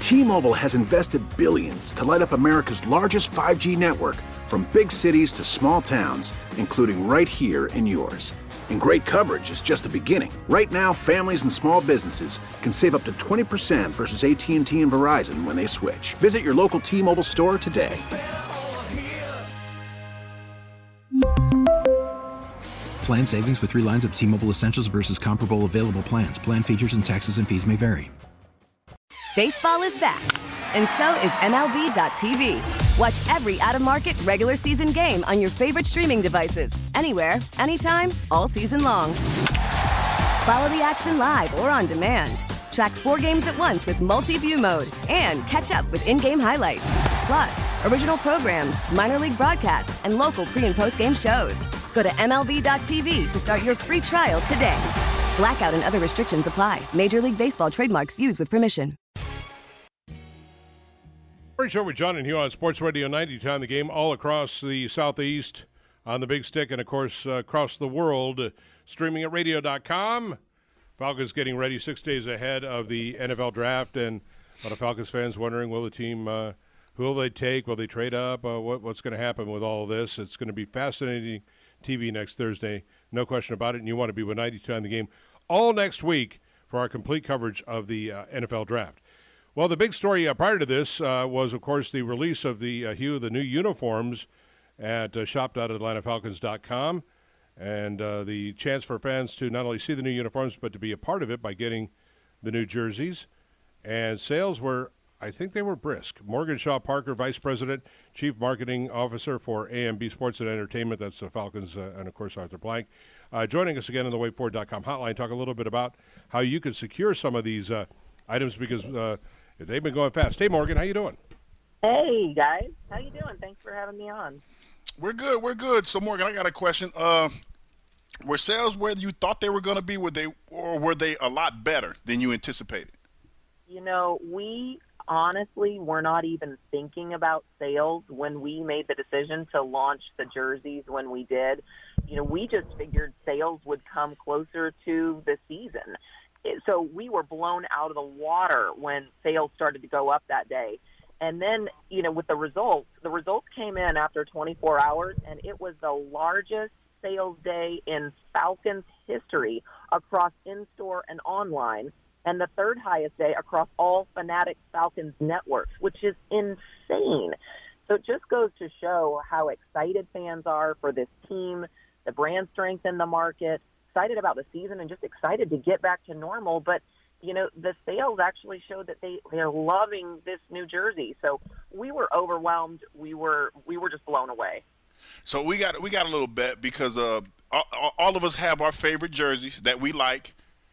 T-Mobile has invested billions to light up America's largest 5G network, from big cities to small towns, including right here in yours. And great coverage is just the beginning. Right now, families and small businesses can save up to 20% versus AT&T and Verizon when they switch. Visit your local T-Mobile store today. Plan savings with 3 lines of T-Mobile Essentials versus comparable available plans. Plan features and taxes and fees may vary. Baseball is back, and so is MLB.tv. Watch every out-of-market regular season game on your favorite streaming devices, anywhere, anytime, all season long. Follow the action live or on demand. Track 4 games at once with multi-view mode and catch up with in-game highlights. Plus, original programs, minor league broadcasts, and local pre- and post-game shows. Go to MLB.tv to start your free trial today. Blackout and other restrictions apply. Major League Baseball trademarks used with permission. Morning Show with John and Hugh on Sports Radio 90. Time the game all across the Southeast on the Big Stick and, of course, across the world, streaming at radio.com. Falcons getting ready 6 days ahead of the NFL draft, and a lot of Falcons fans wondering, will the team, who will they take? Will they trade up? What's going to happen with all of this? It's going to be fascinating TV next Thursday, no question about it, and you want to be with 92 on the game all next week for our complete coverage of the NFL draft. Well, the big story prior to this was, of course, the release of the the new uniforms at shop.atlantafalcons.com, and the chance for fans to not only see the new uniforms but to be a part of it by getting the new jerseys. And sales were, I think they were brisk. Morgan Shaw Parker, Vice President, Chief Marketing Officer for AMB Sports and Entertainment, that's the Falcons, and, of course, Arthur Blank, joining us again on the WaitFor.com hotline. Talk a little bit about how you can secure some of these items because they've been going fast. Hey, Morgan, how you doing? Hey, guys. How you doing? Thanks for having me on. We're good. So, Morgan, I got a question. Were sales where you thought they were going to be, were they a lot better than you anticipated? You know, we honestly were not even thinking about sales when we made the decision to launch the jerseys when we did. You know, we just figured sales would come closer to the season. So we were blown out of the water when sales started to go up that day. And then, you know, with the results came in after 24 hours, and it was the largest sales day in Falcons history across in-store and online, and the third highest day across all Fanatics Falcons networks, which is insane. So it just goes to show how excited fans are for this team, the brand strength in the market, excited about the season, and just excited to get back to normal. But, you know, the sales actually showed that they're loving this new jersey. So we were overwhelmed. We were just blown away. So we got a little bet because all of us have our favorite jerseys that we like,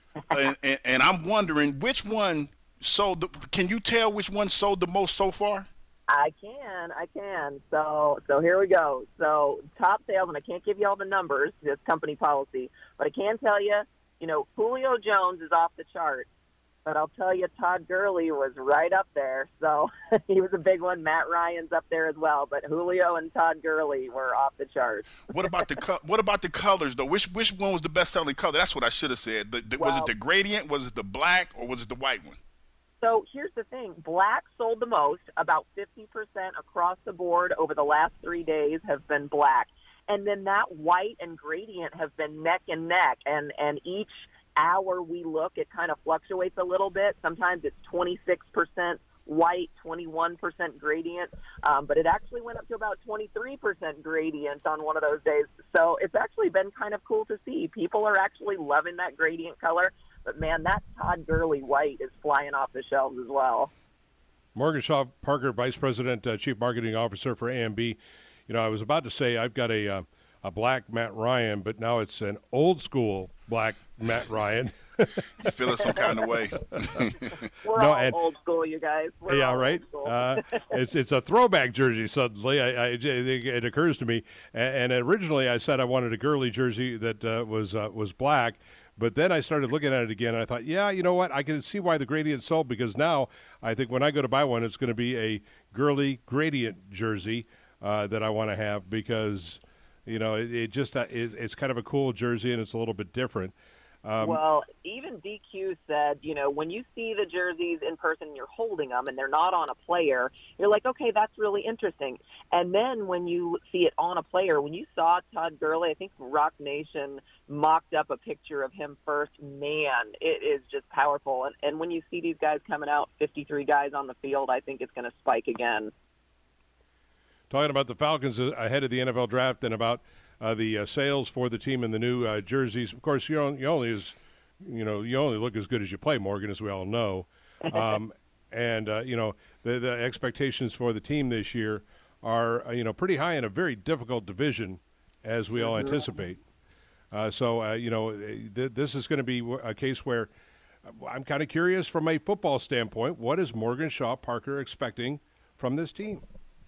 and I'm wondering which one sold. Can you tell which one sold the most so far? I can. So here we go. So top sales, and I can't give you all the numbers, it's company policy, but I can tell you, you know, Julio Jones is off the chart, but I'll tell you Todd Gurley was right up there. So he was a big one. Matt Ryan's up there as well, but Julio and Todd Gurley were off the charts. What about the colors though? Which one was the best selling color? That's what I should have said. Was it the gradient? Was it the black, or was it the white one? So here's the thing. Black sold the most. About 50% across the board over the last 3 days have been black. And then that white and gradient have been neck and neck. And each hour we look, it kind of fluctuates a little bit. Sometimes it's 26% white, 21% gradient. But it actually went up to about 23% gradient on one of those days. So it's actually been kind of cool to see. People are actually loving that gradient color. But, man, that Todd Gurley white is flying off the shelves as well. Morgan Shaw Parker, Vice President, Chief Marketing Officer for AMB. You know, I was about to say I've got a black Matt Ryan, but now it's an old-school black Matt Ryan. You feeling some kind of way. We're all old school, you guys. We're all right. It's a throwback jersey suddenly. It occurs to me. And originally I said I wanted a Gurley jersey that was black. But then I started looking at it again, and I thought, yeah, you know what? I can see why the gradient sold, because now I think when I go to buy one, it's going to be a Gurley gradient jersey that I want to have because, you know, it's kind of a cool jersey, and it's a little bit different. Well, even DQ said, when you see the jerseys in person and you're holding them and they're not on a player, you're like, okay, that's really interesting. And then when you see it on a player, when you saw Todd Gurley, I think Rock Nation mocked up a picture of him first. Man, it is just powerful. And when you see these guys coming out, 53 guys on the field, I think it's going to spike again. Talking about the Falcons ahead of the NFL draft and about the sales for the team and the new jerseys. Of course, you only look as good as you play, Morgan, as we all know. And the expectations for the team this year are pretty high in a very difficult division, as we all anticipate. This is going to be a case where I'm kind of curious from a football standpoint. What is Morgan Shaw Parker expecting from this team?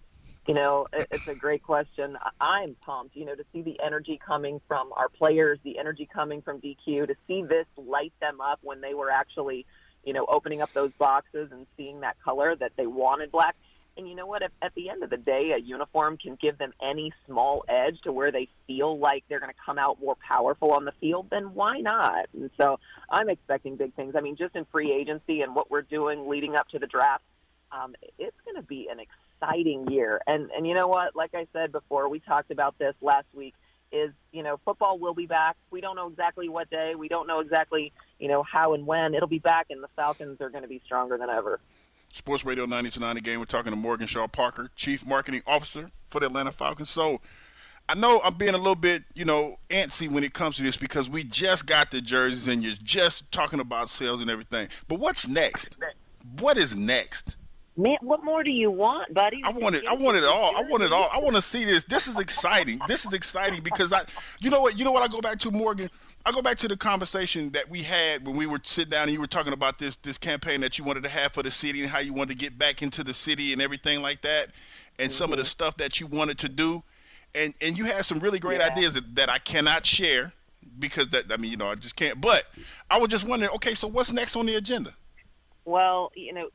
It's a great question. I'm pumped, to see the energy coming from our players, the energy coming from DQ, to see this light them up when they were actually, opening up those boxes and seeing that color that they wanted black. And you know what? At the end of the day, a uniform can give them any small edge to where they feel like they're going to come out more powerful on the field, then why not? And so I'm expecting big things. I mean, just in free agency and what we're doing leading up to the draft, it's going to be an exciting year. And you know what? Like I said before, we talked about this last week, is, football will be back. We don't know exactly what day. We don't know exactly, how and when. It'll be back, and the Falcons are going to be stronger than ever. Sports Radio 92.9 The Game. We're talking to Morgan Shaw Parker, Chief Marketing Officer for the Atlanta Falcons. So I know I'm being a little bit, antsy when it comes to this because we just got the jerseys and you're just talking about sales and everything. But what's next? What is next? Man, what more do you want, buddy? I want it all. I want it all. I want to see this. This is exciting. This is exciting because you know what I go back to, Morgan? I go back to the conversation that we had when we were sitting down and you were talking about this campaign that you wanted to have for the city and how you wanted to get back into the city and everything like that, and some of the stuff that you wanted to do, and you had some really great ideas that I cannot share because I just can't. But I was just wondering, okay, so what's next on the agenda? Well,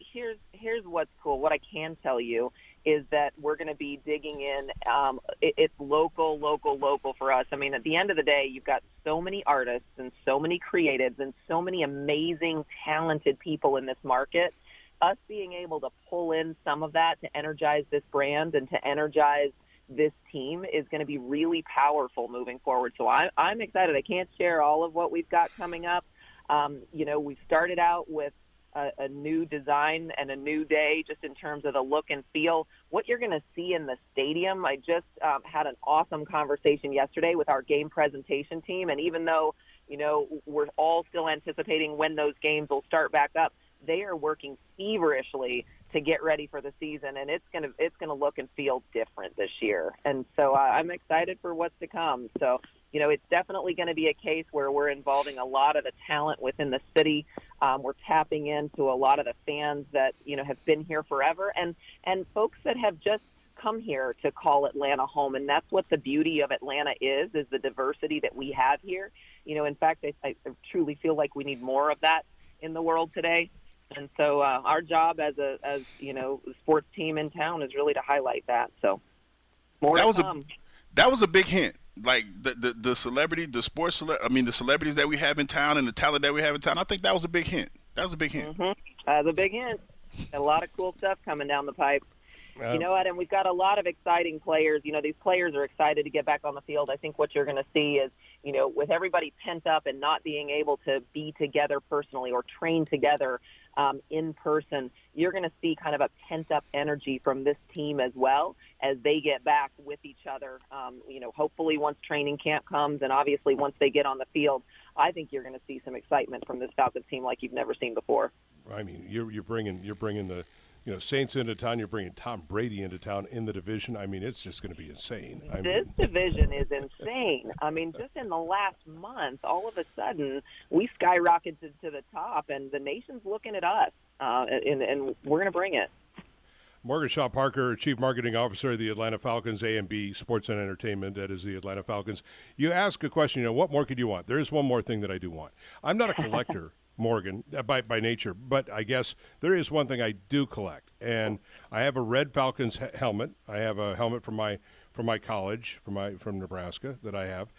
here's what's cool. What I can tell you is that we're going to be digging in. It's local for us. I mean, at the end of the day, you've got so many artists and so many creatives and so many amazing, talented people in this market. Us being able to pull in some of that to energize this brand and to energize this team is going to be really powerful moving forward. So I'm excited. I can't share all of what we've got coming up. We've started out with a new design and a new day just in terms of the look and feel. What you're going to see in the stadium, I just had an awesome conversation yesterday with our game presentation team, and even though, we're all still anticipating when those games will start back up, they are working feverishly to get ready for the season, and it's going to look and feel different this year. And so I'm excited for what's to come. So, it's definitely going to be a case where we're involving a lot of the talent within the city. We're tapping into a lot of the fans that, have been here forever and folks that have just come here to call Atlanta home. And that's what the beauty of Atlanta is the diversity that we have here. In fact, I truly feel like we need more of that in the world today. And so our job as sports team in town is really to highlight that. So more to come. That was a big hint. Like the celebrity, the celebrities that we have in town and the talent that we have in town. I think that was a big hint. Mm-hmm. That was a big hint. A lot of cool stuff coming down the pipe. You know what? And we've got a lot of exciting players. These players are excited to get back on the field. I think what you're going to see is, with everybody pent up and not being able to be together personally or train together in person, you're going to see kind of a pent-up energy from this team as well as they get back with each other. Hopefully once training camp comes and obviously once they get on the field, I think you're going to see some excitement from this Falcons team like you've never seen before. I mean, you're bringing the Saints into town. You're bringing Tom Brady into town in the division. I mean, it's just going to be insane. This division is insane. I mean, just in the last month, all of a sudden, we skyrocketed to the top, and the nation's looking at us, and we're going to bring it. Morgan Shaw Parker, Chief Marketing Officer of the Atlanta Falcons, A&B Sports and Entertainment. That is the Atlanta Falcons. You ask a question, what more could you want? There is one more thing that I do want. I'm not a collector. Morgan, by nature, but I guess there is one thing I do collect, and I have a red Falcons helmet. I have a helmet from my college, from Nebraska that I have.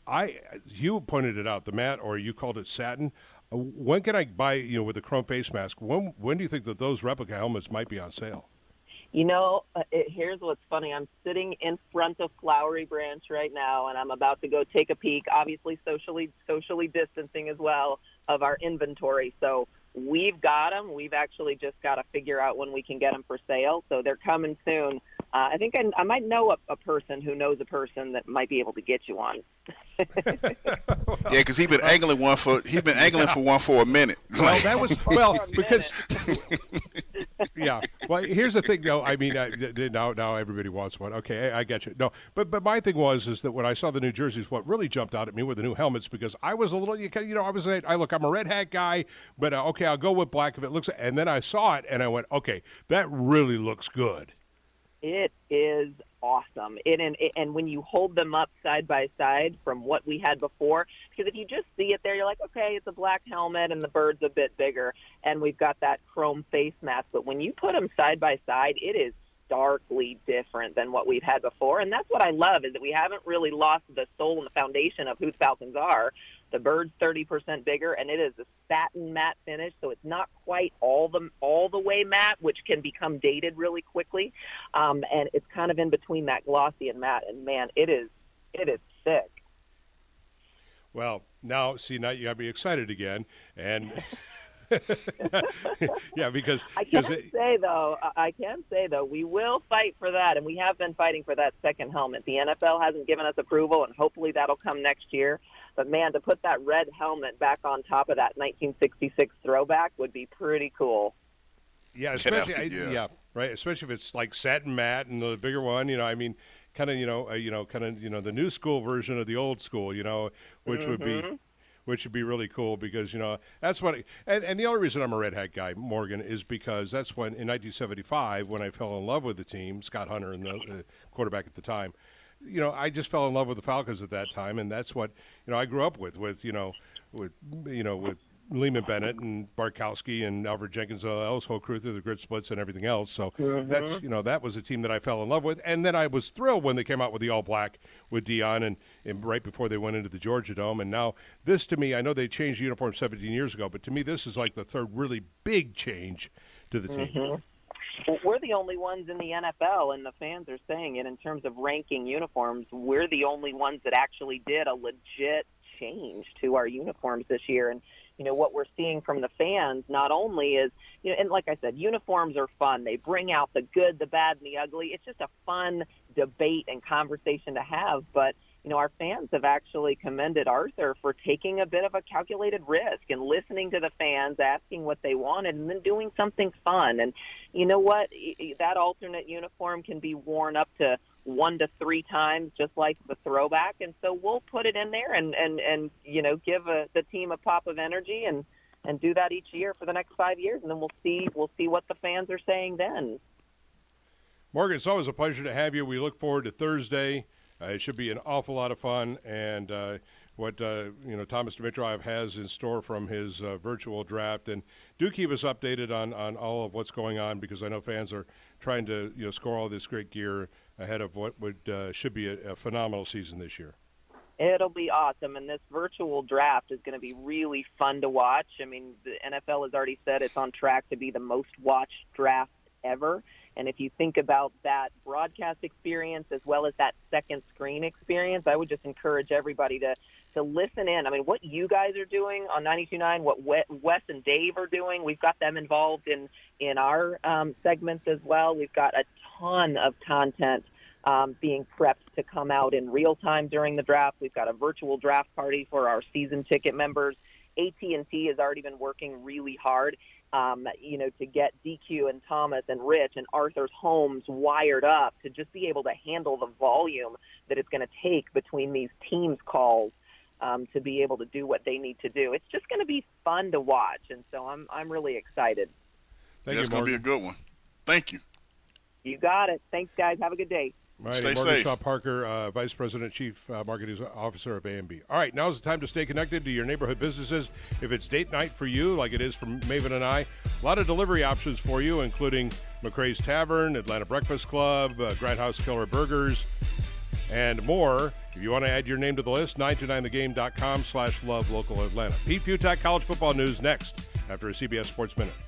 you pointed it out, the matte, or you called it satin. When can I buy, with the chrome face mask? When do you think that those replica helmets might be on sale? Here's what's funny. I'm sitting in front of Flowery Branch right now, and I'm about to go take a peek, obviously socially distancing as well, of our inventory. So we've got them. We've actually just got to figure out when we can get them for sale. So they're coming soon. I think I might know a person who knows a person that might be able to get you one. Yeah, because he's been angling for one for a minute. Well, that was because yeah. Well, here's the thing, though. I mean, now everybody wants one. Okay, I get you. No, but my thing is that when I saw the new jerseys, what really jumped out at me were the new helmets, because I was a little, I'm a red hat guy, but okay, I'll go with black if it looks. And then I saw it and I went, okay, that really looks good. It is awesome. And when you hold them up side by side from what we had before, because if you just see it there, you're like, okay, it's a black helmet and the bird's a bit bigger, and we've got that chrome face mask. But when you put them side by side, it is starkly different than what we've had before. And that's what I love, is that we haven't really lost the soul and the foundation of who the Falcons are. The bird's 30% bigger, and it is a satin matte finish, so it's not quite all the way matte, which can become dated really quickly. And it's kind of in between that glossy and matte. And man, it is sick. Well, now you got to be excited again, and yeah, because I can say though, we will fight for that, and we have been fighting for that second helmet. The NFL hasn't given us approval, and hopefully that'll come next year. But man, to put that red helmet back on top of that 1966 throwback would be pretty cool. Yeah, especially right. Especially if it's like satin matte and the bigger one. Kind of the new school version of the old school. Which would be really cool, because that's what. And the only reason I'm a red hat guy, Morgan, is because that's when in 1975 when I fell in love with the team, Scott Hunter and the quarterback at the time. I just fell in love with the Falcons at that time, and that's what I grew up with Lehman Bennett and Bartkowski and Alfred Jenkins, whole crew through the grid splits and everything else. So that's that was a team that I fell in love with, and then I was thrilled when they came out with the all black with Dion and right before they went into the Georgia Dome. And now this, to me, I know they changed the uniform 17 years ago, but to me this is like the third really big change to the team. Well, we're the only ones in the NFL, and the fans are saying it, in terms of ranking uniforms. We're the only ones that actually did a legit change to our uniforms this year. And what we're seeing from the fans not only is, and like I said, uniforms are fun. They bring out the good, the bad, and the ugly. It's just a fun debate and conversation to have. But, our fans have actually commended Arthur for taking a bit of a calculated risk and listening to the fans, asking what they wanted, and then doing something fun. And you know what? That alternate uniform can be worn up to 1 to 3 times, just like the throwback. And so we'll put it in there and give the team a pop of energy and do that each year for the next 5 years. And then we'll see what the fans are saying then. Morgan, it's always a pleasure to have you. We look forward to Thursday. It should be an awful lot of fun, and what Thomas Dimitrov has in store from his virtual draft. And do keep us updated on all of what's going on, because I know fans are trying to score all this great gear ahead of what should be a phenomenal season this year. It'll be awesome, and this virtual draft is going to be really fun to watch. I mean, the NFL has already said it's on track to be the most watched draft ever. And if you think about that broadcast experience as well as that second screen experience, I would just encourage everybody to listen in. I mean, what you guys are doing on 92.9, what Wes and Dave are doing, we've got them involved in our segments as well. We've got a ton of content being prepped to come out in real time during the draft. We've got a virtual draft party for our season ticket members. AT&T has already been working really hard to get DQ and Thomas and Rich and Arthur's homes wired up to just be able to handle the volume that it's going to take between these teams' calls to be able to do what they need to do. It's just going to be fun to watch, and so I'm really excited. It's going to be a good one. Thank you. You got it. Thanks, guys. Have a good day. Right, Stay Morgan safe. Shaw Parker, Vice President, Chief Marketing Officer of A&B. All right, now's the time to stay connected to your neighborhood businesses. If it's date night for you, like it is for Maven and I, a lot of delivery options for you, including McRae's Tavern, Atlanta Breakfast Club, Grindhouse Killer Burgers, and more. If you want to add your name to the list, 929thegame.com/love-local-Atlanta. Pete Fiutak, college football news next after a CBS Sports Minute.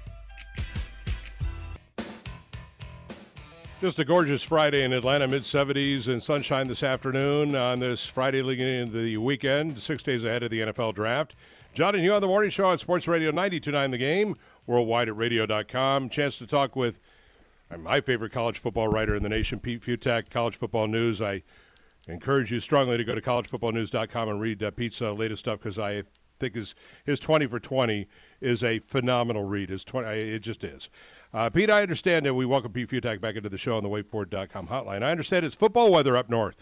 Just a gorgeous Friday in Atlanta, mid-70s and sunshine this afternoon on this Friday leading into the weekend, 6 days ahead of the NFL Draft. John and Hugh on the Morning Show on Sports Radio 92.9 The Game, worldwide at radio.com. Chance to talk with my favorite college football writer in the nation, Pete Fiutak, College Football News. I encourage you strongly to go to collegefootballnews.com and read Pete's latest stuff, because I think his 20 for 20 is a phenomenal read. It just is. Pete, I understand that we welcome Pete Fiutak back into the show on the WakeFord.com hotline. I understand it's football weather up north.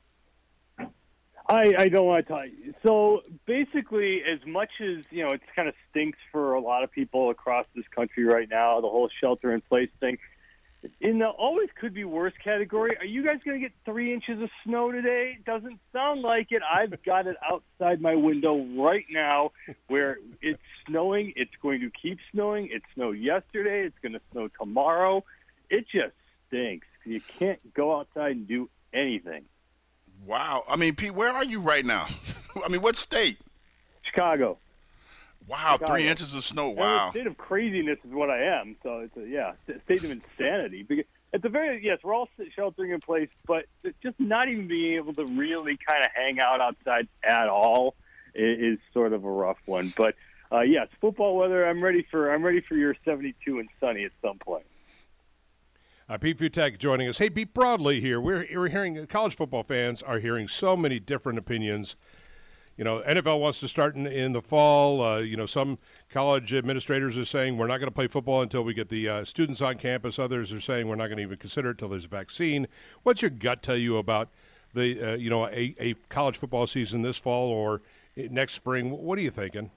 I don't want to tell you. So basically, as much as, it kind of stinks for a lot of people across this country right now, the whole shelter-in-place thing, in the always could be worse category, are you guys going to get 3 inches of snow today? Doesn't sound like it. I've got it outside my window right now where it's snowing. It's going to keep snowing. It snowed yesterday. It's going to snow tomorrow. It just stinks. You can't go outside and do anything. Wow. I mean, Pete, where are you right now? I mean, what state? Chicago. Wow, Chicago. 3 inches of snow. Wow. A state of craziness is what I am. So it's a state of insanity. Because at the very yes, we're all sheltering in place, but just not even being able to really kind of hang out outside at all is sort of a rough one. But yes, football weather. I'm ready for your 72 and sunny at some point. Pete Fiutak joining us. Hey, Pete, broadly here, we're hearing college football fans are hearing so many different opinions. NFL wants to start in the fall. Some college administrators are saying we're not going to play football until we get the students on campus. Others are saying we're not going to even consider it until there's a vaccine. What's your gut tell you about the a college football season this fall or next spring? What are you thinking?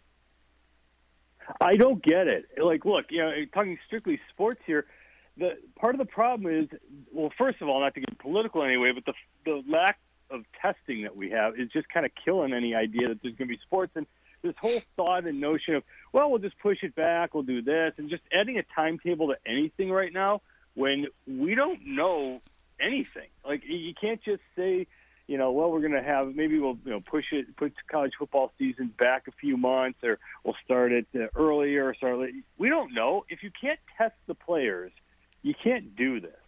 I don't get it. Like, look, talking strictly sports here, the part of the problem is, well, first of all, not to get political anyway, but the lack of testing that we have is just kind of killing any idea that there's going to be sports. And this whole thought and notion of, well, we'll just push it back, we'll do this, and just adding a timetable to anything right now when we don't know anything. Like, you can't just say, well, we're going to have, maybe we'll put college football season back a few months, or we'll start it earlier or start late. We don't know. If you can't test the players, you can't do this.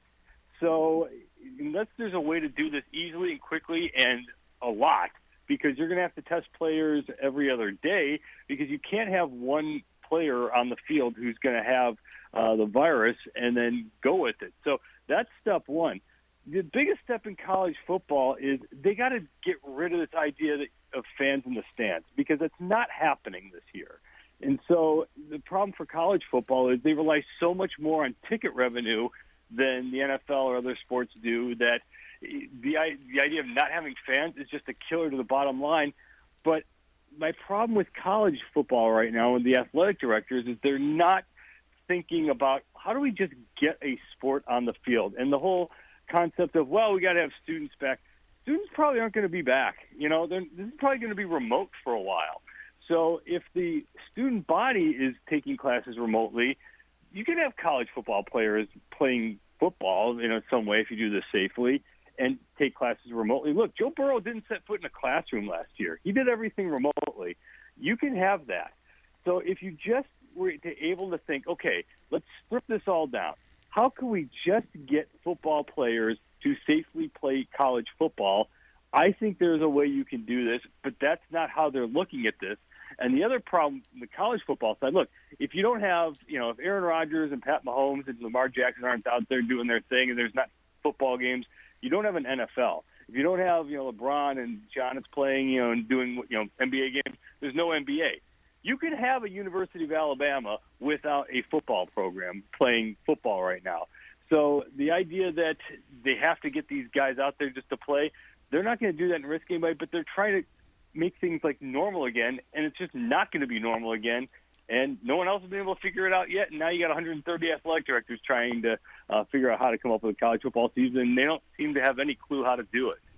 So unless there's a way to do this easily and quickly and a lot, because you're going to have to test players every other day, because you can't have one player on the field who's going to have the virus and then go with it. So that's step one. The biggest step in college football is they got to get rid of this idea of fans in the stands, because it's not happening this year. And so the problem for college football is they rely so much more on ticket revenue than the NFL or other sports do, that the idea of not having fans is just a killer to the bottom line. But my problem with college football right now and the athletic directors is they're not thinking about how do we just get a sport on the field. And the whole concept of, well, we got to have students back. Students probably aren't going to be back. This is probably going to be remote for a while. So if the student body is taking classes remotely, you can have college football players playing football in some way if you do this safely and take classes remotely. Look, Joe Burrow didn't set foot in a classroom last year. He did everything remotely. You can have that. So if you just were able to think, okay, let's strip this all down. How can we just get football players to safely play college football? I think there's a way you can do this, but that's not how they're looking at this. And the other problem on the college football side, look, if you don't have, if Aaron Rodgers and Pat Mahomes and Lamar Jackson aren't out there doing their thing and there's not football games, you don't have an NFL. If you don't have, LeBron and Giannis playing, and doing, NBA games, there's no NBA. You can have a University of Alabama without a football program playing football right now. So the idea that they have to get these guys out there just to play, they're not going to do that and risk anybody, but they're trying to make things like normal again, and it's just not going to be normal again. And no one else has been able to figure it out yet. And now you got 130 athletic directors trying to figure out how to come up with a college football season, and they don't seem to have any clue how to do it.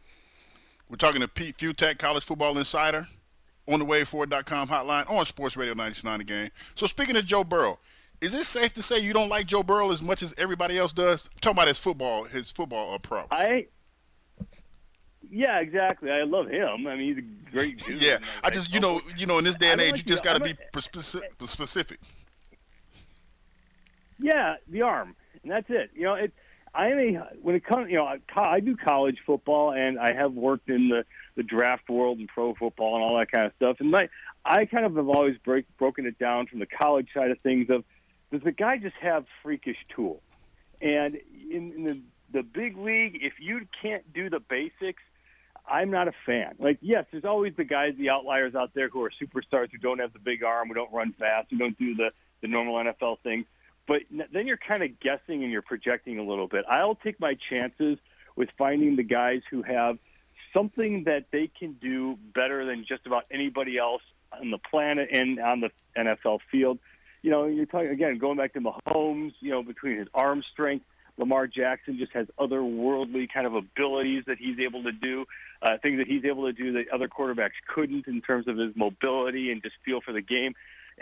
We're talking to Pete Fiutak, college football insider, on the WaveFord.com hotline on Sports Radio 92.9 The Game. So speaking of Joe Burrow, is it safe to say you don't like Joe Burrow as much as everybody else does? I'm talking about his football approach. Yeah, exactly. I love him. I mean, he's a great dude. Yeah, I just, in this day and age, you just got to be specific. Yeah, the arm, and that's it. When it comes, I do college football, and I have worked in the draft world and pro football and all that kind of stuff. And I kind of have always broken it down from the college side of things. Does the guy just have freakish tools? And in the big league, if you can't do the basics, I'm not a fan. Like, yes, there's always the guys, the outliers out there who are superstars who don't have the big arm, who don't run fast, who don't do the normal NFL things. But then you're kind of guessing and you're projecting a little bit. I'll take my chances with finding the guys who have something that they can do better than just about anybody else on the planet and on the NFL field. You're talking, again, going back to Mahomes, between his arm strength, Lamar Jackson just has otherworldly kind of abilities that he's able to do, things that he's able to do that other quarterbacks couldn't in terms of his mobility and just feel for the game.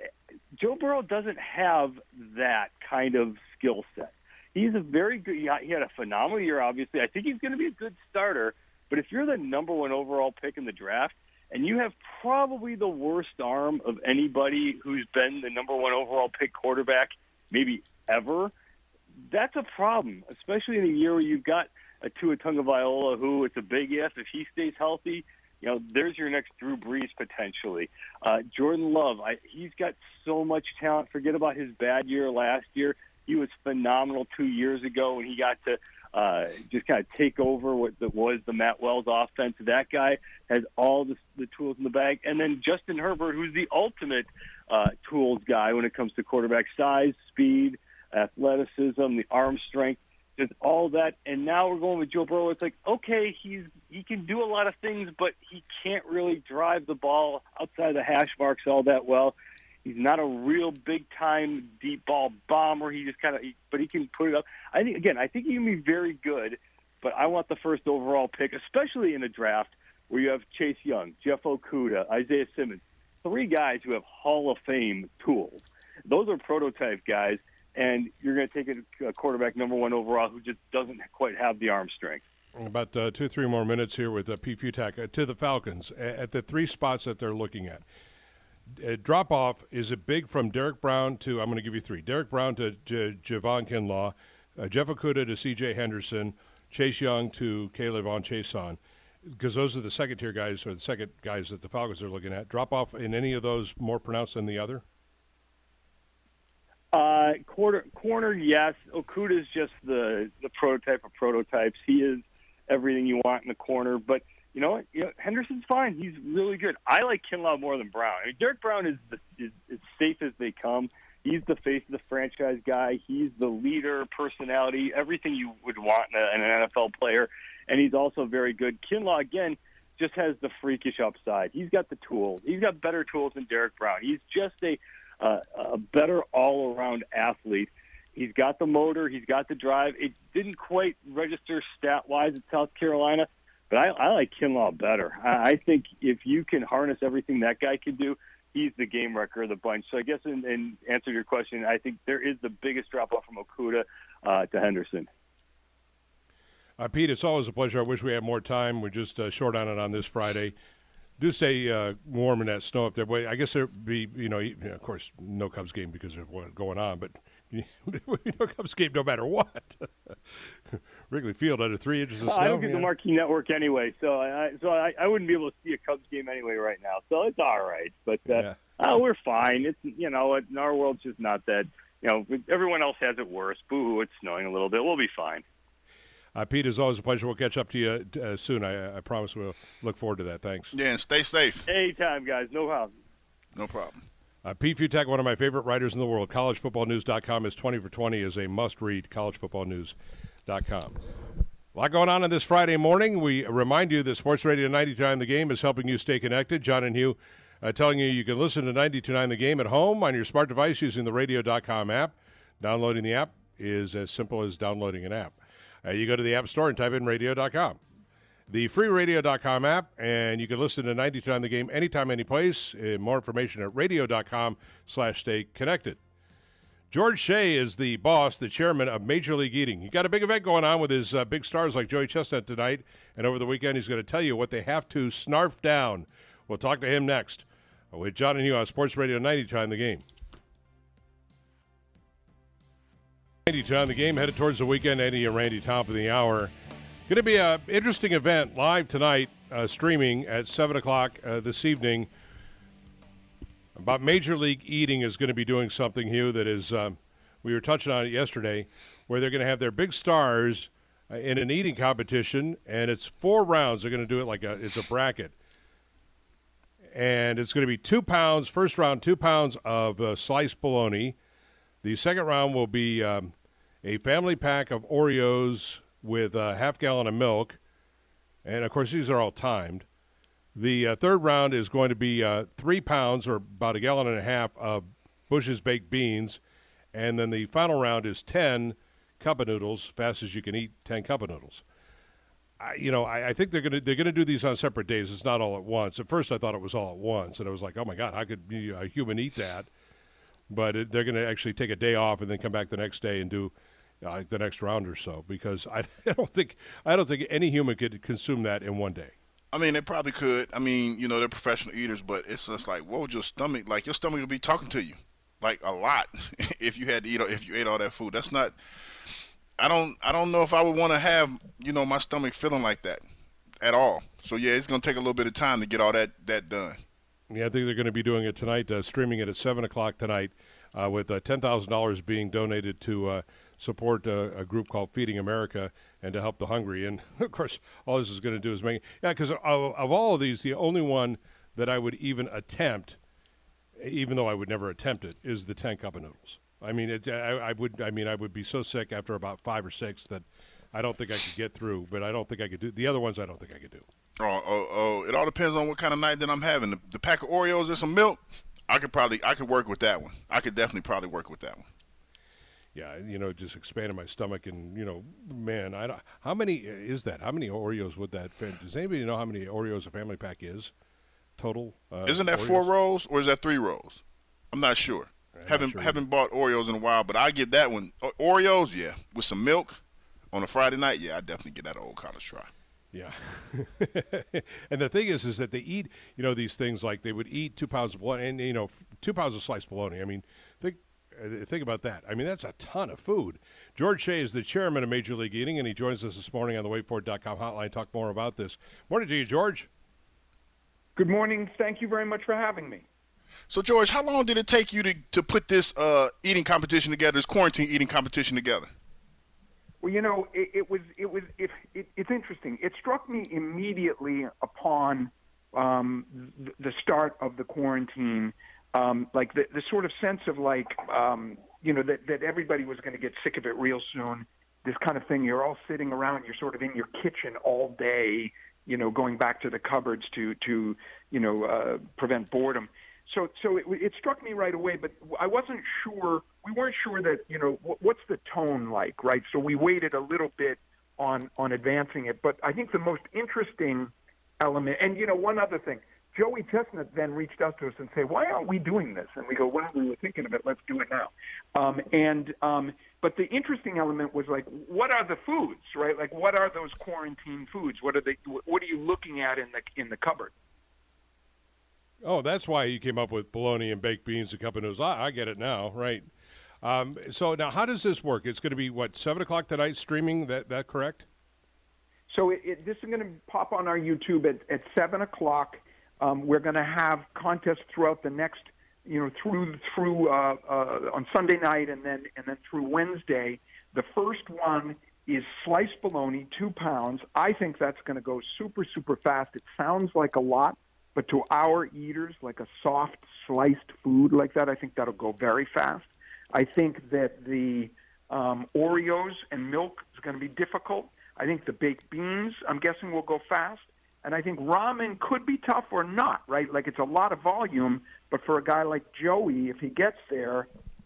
Joe Burrow doesn't have that kind of skill set. He's a very good – he had a phenomenal year, obviously. I think he's going to be a good starter. But if you're the number one overall pick in the draft and you have probably the worst arm of anybody who's been the number one overall pick quarterback maybe ever, that's a problem, especially in a year where you've got a Tua Tagovailoa who it's a big if he stays healthy – there's your next Drew Brees potentially. Jordan Love, he's got so much talent. Forget about his bad year last year. He was phenomenal 2 years ago when he got to just kind of take over what was the Matt Wells offense. That guy has all the tools in the bag. And then Justin Herbert, who's the ultimate tools guy when it comes to quarterback size, speed, athleticism, the arm strength. Just all that, and now we're going with Joe Burrow. It's like, okay, he can do a lot of things, but he can't really drive the ball outside the hash marks all that well. He's not a real big-time deep ball bomber. He just but he can put it up. I think he can be very good, but I want the first overall pick, especially in a draft where you have Chase Young, Jeff Okudah, Isaiah Simmons, 3 guys who have Hall of Fame tools. Those are prototype guys. And you're going to take a quarterback number one overall who just doesn't quite have the arm strength. About 2-3 more minutes here with Pete Fiutak to the Falcons at the 3 spots that they're looking at. Drop off, is it big from Derek Brown to, I'm going to give you 3, Derek Brown to Javon Kinlaw, Jeff Okudah to C.J. Henderson, Chase Young to Caleb Von Chason, because those are the second-tier guys or the second guys that the Falcons are looking at. Drop off in any of those more pronounced than the other? Corner, yes. Okudah's just the prototype of prototypes. He is everything you want in the corner. But you know what? Henderson's fine. He's really good. I like Kinlaw more than Brown. I mean, Derek Brown is as safe as they come. He's the face of the franchise guy. He's the leader, personality, everything you would want in an NFL player. And he's also very good. Kinlaw, again, just has the freakish upside. He's got the tools. He's got better tools than Derek Brown. He's just a better all-around athlete. He's got the motor. He's got the drive. It didn't quite register stat-wise at South Carolina, but I like Kinlaw better. I think if you can harness everything that guy can do, he's the game wrecker of the bunch. So I guess in answer to your question, I think there is the biggest drop-off from Okudah to Henderson. Pete, it's always a pleasure. I wish we had more time. We're just short on it on this Friday. Do stay warm in that snow up there. But I guess there'd be, of course, no Cubs game because of what's going on, but no Cubs game no matter what. Wrigley Field under 3 inches of snow. I don't get the Marquee Network anyway, so I wouldn't be able to see a Cubs game anyway right now. So it's all right. But we're fine. It's our world's just not that. Everyone else has it worse. Boo-hoo, it's snowing a little bit. We'll be fine. Pete, it's always a pleasure. We'll catch up to you soon. I promise we'll look forward to that. Thanks. Yeah, and stay safe. Anytime, guys. No problem. No problem. Pete Fiutak, one of my favorite writers in the world. CollegeFootballNews.com is 20 for 20 is a must-read. CollegeFootballNews.com. A lot going on this Friday morning. We remind you that Sports Radio 92.9 The Game is helping you stay connected. John and Hugh telling you can listen to 92.9 The Game at home on your smart device using the Radio.com app. Downloading the app is as simple as downloading an app. You go to the App Store and type in Radio.com. The free Radio.com app, and you can listen to 92.9 The Game anytime, any place. More information at Radio.com/stay connected. George Shea is the boss, the chairman of Major League Eating. He got a big event going on with his big stars like Joey Chestnut tonight, and over the weekend he's going to tell you what they have to snarf down. We'll talk to him next with John and Hugh on Sports Radio 90 Time the Game. 90 Time the Game, headed towards the weekend. Eddie and Randy, top of the hour. Going to be an interesting event live tonight, streaming at 7 o'clock this evening. About Major League Eating is going to be doing something, Hugh, that is, we were touching on it yesterday, where they're going to have their big stars in an eating competition, and it's 4 rounds. They're going to do it like it's a bracket. And it's going to be 2 pounds, first round, 2 pounds of sliced bologna. The second round will be a family pack of Oreos with a half gallon of milk. And, of course, these are all timed. The third round is going to be 3 pounds, or about a gallon and a half, of Bush's baked beans. And then the final round is 10 cup of noodles, fast as you can eat 10 cup of noodles. I think they're gonna do these on separate days. It's not all at once. At first, I thought it was all at once, and I was like, "Oh my God, how could a human eat that?" But they're going to actually take a day off and then come back the next day and do the next round or so. Because I don't think any human could consume that in one day. I mean, they probably could. I mean, they're professional eaters, but it's just like, what would your stomach like? Your stomach would be talking to you like a lot if you had to eat. If you ate all that food, that's not. I don't know if I would want to have my stomach feeling like that at all. So yeah, it's going to take a little bit of time to get all that done. Yeah, I think they're going to be doing it tonight, streaming it at 7 o'clock tonight, with $10,000 being donated to support a group called Feeding America and to help the hungry. And of course, all this is going to do is make because of all of these, the only one that I would even attempt, even though I would never attempt it, is the 10 cup of noodles. I mean, I would be so sick after about 5 or 6 that I don't think I could get through. But I don't think I could do the other ones. I don't think I could do. Oh! It all depends on what kind of night that I'm having. The pack of Oreos and some milk, I could work with that one. I could definitely probably work with that one. Yeah, just expanding my stomach, and man, how many is that? How many Oreos would that fit? Does anybody know how many Oreos a family pack is total? Isn't that Oreos? 4 rolls or is that 3 rolls? I'm not sure. Haven't bought Oreos in a while, but I get that one. Oreos, yeah, with some milk on a Friday night. Yeah, I definitely get that old college try. Yeah. And the thing is that they eat, these things like they would eat 2 pounds of bologna and, 2 pounds of sliced bologna. I mean, think about that. I mean, that's a ton of food. George Shea is the chairman of Major League Eating, and he joins us this morning on the WaitFor.com hotline. Talk more about this. Morning to you, George. Good morning. Thank you very much for having me. So, George, how long did it take you to put this eating competition together, this quarantine eating competition together? Well, it's interesting. It struck me immediately upon the start of the quarantine, like the sort of sense of that everybody was going to get sick of it real soon. This kind of thing. You're all sitting around. You're sort of in your kitchen all day. Going back to the cupboards to prevent boredom. So it struck me right away, but I wasn't sure. We weren't sure that, what's the tone like, right? So we waited a little bit on advancing it. But I think the most interesting element, and, one other thing, Joey Chestnut then reached out to us and said, why aren't we doing this? And we go, well, we were thinking of it. Let's do it now. But the interesting element was like, what are the foods, right? Like, what are those quarantine foods? What are you looking at in the cupboard? Oh, that's why you came up with bologna and baked beans and cup of noodles. I get it now, right? So now, how does this work? It's going to be 7 o'clock tonight streaming. That correct? So this is going to pop on our YouTube at 7 o'clock. We're going to have contests throughout the next, through on Sunday night and then through Wednesday. The first one is sliced bologna, 2 pounds. I think that's going to go super, super fast. It sounds like a lot. But to our eaters, like a soft sliced food like that, I think that'll go very fast. I think that the Oreos and milk is going to be difficult. I think the baked beans, I'm guessing, will go fast. And I think ramen could be tough or not, right? Like, it's a lot of volume, but for a guy like Joey, if he gets there,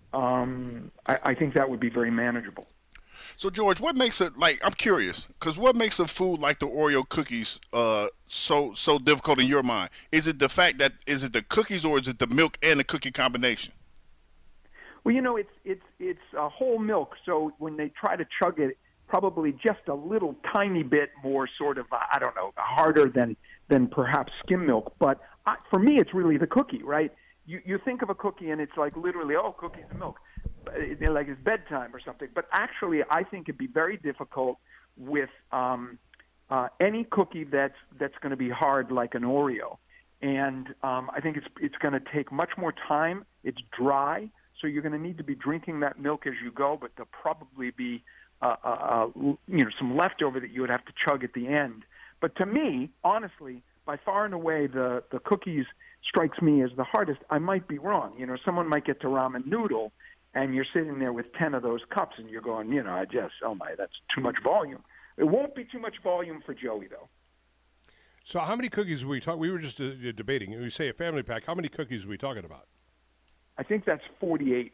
I think that would be very manageable. So, George, what makes it, I'm curious, because what makes a food like the Oreo cookies so difficult in your mind? Is it the cookies, or is it the milk and the cookie combination? Well, it's whole milk, so when they try to chug it, probably just a little tiny bit more sort of, I don't know, harder than perhaps skim milk. But for me, it's really the cookie, right? You think of a cookie and it's like literally, oh, cookies and milk, like it's bedtime or something. But actually, I think it'd be very difficult with any cookie that's going to be hard like an Oreo. And I think it's going to take much more time. It's dry, so you're going to need to be drinking that milk as you go, but there'll probably be some leftover that you would have to chug at the end. But to me, honestly, by far and away, the cookies strikes me as the hardest. I might be wrong. Someone might get to ramen noodle, and you're sitting there with 10 of those cups, and you're going, that's too much volume. It won't be too much volume for Joey, though. So how many cookies are we talking? We were just debating. We say a family pack. How many cookies are we talking about? I think that's 48.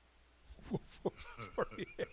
48.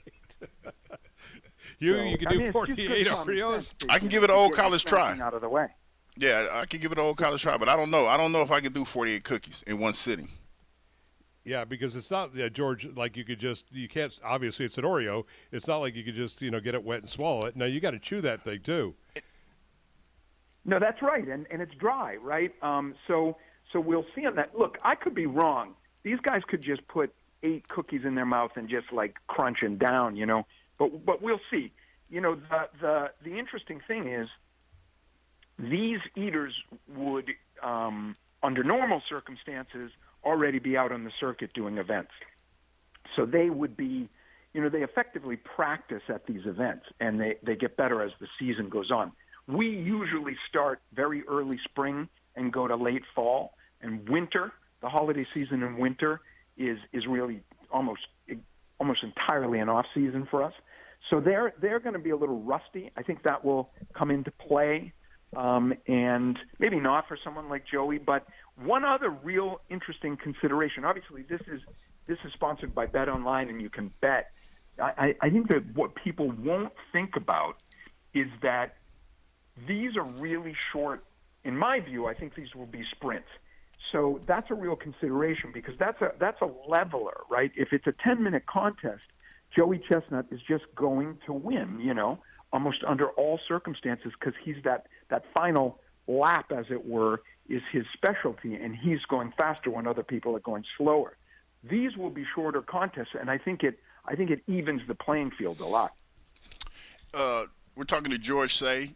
You can do 48 Oreos? I can give it an old college try. Out of the way. Yeah, I can give it an old college try, but I don't know. I don't know if I can do 48 cookies in one sitting. Yeah, because it's not, George, like you can't, obviously it's an Oreo. It's not like you could just, get it wet and swallow it. No, you got to chew that thing too. No, that's right, and it's dry, right? So we'll see on that. Look, I could be wrong. These guys could just put 8 cookies in their mouth and just like crunch and down, But we'll see. The interesting thing is these eaters would, under normal circumstances, already be out on the circuit doing events. So they would be, they effectively practice at these events, and they get better as the season goes on. We usually start very early spring and go to late fall, and winter, the holiday season in winter, is really almost entirely an off season for us. So they're going to be a little rusty. I think that will come into play, and maybe not for someone like Joey. But one other real interesting consideration. Obviously, this is sponsored by BetOnline, and you can bet. I think that what people won't think about is that these are really short. In my view, I think these will be sprints. So that's a real consideration because that's a leveler, right? If it's a 10-minute contest, Joey Chestnut is just going to win, almost under all circumstances because he's that final lap, as it were, is his specialty, and he's going faster when other people are going slower. These will be shorter contests, and I think it evens the playing field a lot. We're talking to George Say.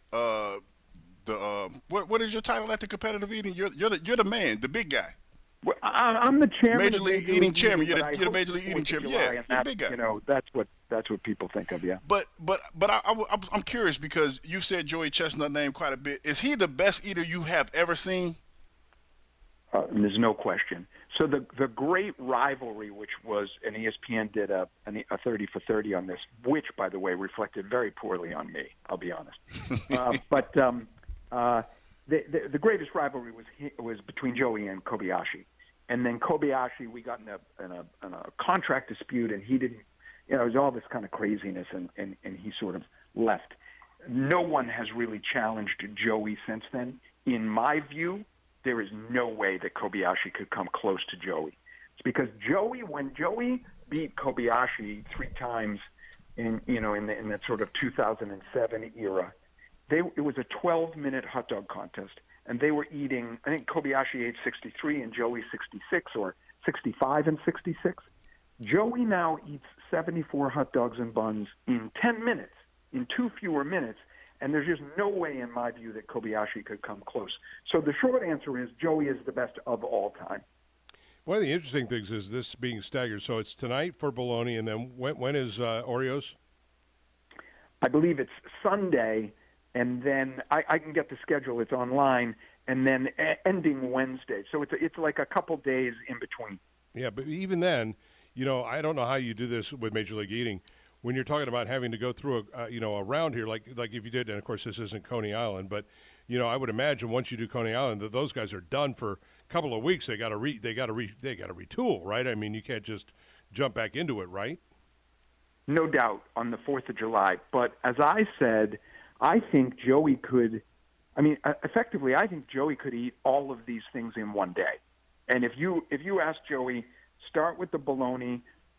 What is your title at the competitive eating? You're the man, the big guy. Well, I'm the chairman. Major League Eating Chairman. You're the Major League Eating Chairman. Yeah, you're the big guy. That's what people think of. Yeah. But I'm curious because you said Joey Chestnut name quite a bit. Is he the best eater you have ever seen? There's no question. So the great rivalry, which was, and ESPN did a 30 for 30 on this, which, by the way, reflected very poorly on me. I'll be honest. But the greatest rivalry was between Joey and Kobayashi, and then Kobayashi, we got in a contract dispute, and he didn't. It was all this kind of craziness, and he sort of left. No one has really challenged Joey since then. In my view, there is no way that Kobayashi could come close to Joey. It's because when Joey beat Kobayashi 3 times in that sort of 2007 era, it was a 12-minute hot dog contest, and they were eating, I think Kobayashi ate 63 and Joey 66, or 65 and 66. Joey now eats 74 hot dogs and buns in 10 minutes, in 2 fewer minutes, and there's just no way, in my view, that Kobayashi could come close. So the short answer is Joey is the best of all time. One of the interesting things is this being staggered. So it's tonight for bologna, and then when is Oreos? I believe it's Sunday, and then I can get the schedule. It's online, and then ending Wednesday. So it's like a couple days in between. Yeah, but even then, I don't know how you do this with Major League Eating. When you're talking about having to go through a round here, like if you did, and of course this isn't Coney Island, but I would imagine once you do Coney Island that those guys are done for a couple of weeks. They got to retool, right? I mean, you can't just jump back into it, right? No doubt on the 4th of July. But as I said, I think Joey could. Effectively, I think Joey could eat all of these things in one day. And if you ask Joey, start with the bologna,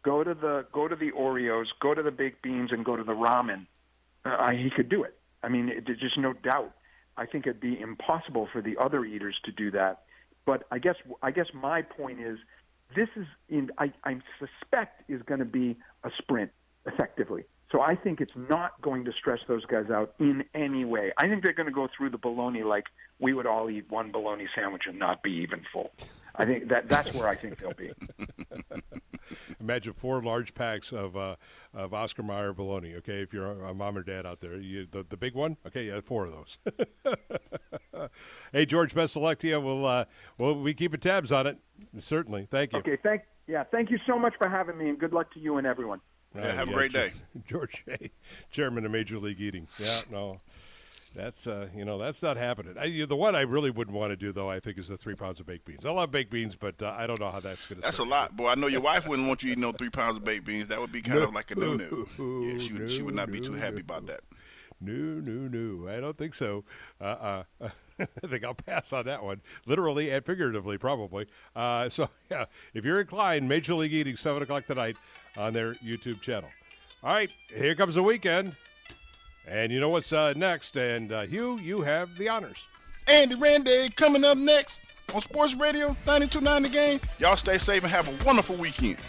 go to the Oreos, go to the baked beans, and go to the ramen, he could do it. I mean, there's just no doubt. I think it'd be impossible for the other eaters to do that. But I guess my point is, this is I suspect is going to be a sprint, effectively. So I think it's not going to stress those guys out in any way. I think they're going to go through the bologna like we would all eat one bologna sandwich and not be even full. I think that's where I think they'll be. Imagine 4 large packs of Oscar Mayer bologna. Okay, if you're a mom or dad out there, the big one. Okay, yeah, 4 of those. Hey, George, best of luck to you. We'll be keeping tabs on it. Certainly, thank you. Okay, thank you so much for having me, and good luck to you and everyone. Yeah, have a great day, George Shea, chairman of Major League Eating. Yeah, no. That's that's not happening. The one I really wouldn't want to do, though, I think, is the 3 pounds of baked beans. I love baked beans, but I don't know how that's going to. That's a lot, boy. I know your wife wouldn't want you eating 3 pounds of baked beans. That would be kind of like a no-no. Yeah, she would not be too happy about that. No. I don't think so. I think I'll pass on that one, literally and figuratively, probably. So, yeah, if you're inclined, Major League Eating, 7 o'clock tonight on their YouTube channel. All right, here comes the weekend. And you know what's next? And, Hugh, you have the honors. Andy Randy coming up next on Sports Radio 92.9 The Game. Y'all stay safe and have a wonderful weekend.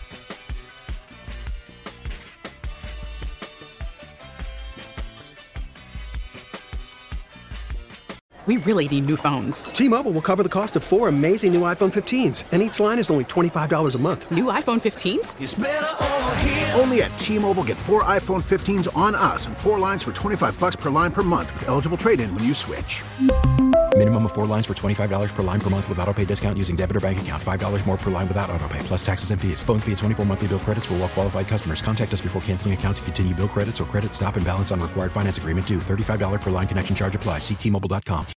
We really need new phones. T-Mobile will cover the cost of 4 amazing new iPhone 15s, and each line is only $25 a month. New iPhone 15s? It's better over here. Only at T-Mobile, get 4 iPhone 15s on us and 4 lines for $25 per line per month with eligible trade-in when you switch. Minimum of 4 lines for $25 per line per month with autopay discount using debit or bank account. $5 more per line without autopay, plus taxes and fees. Phone fee at 24 monthly bill credits for well-qualified customers. Contact us before canceling account to continue bill credits or credit stop and balance on required finance agreement due. $35 per line connection charge applies. See T-Mobile.com.